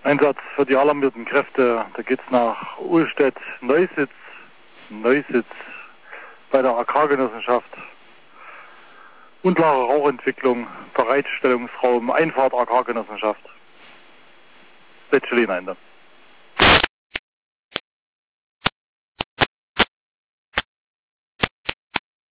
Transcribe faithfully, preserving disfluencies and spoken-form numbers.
Einsatz für die alarmierten Kräfte, da geht's nach Uhlstedt, Neusitz, Neusitz bei der Agrargenossenschaft. Unklare Rauchentwicklung, Bereitstellungsraum, Einfahrt Agrargenossenschaft. Setschelin Ende.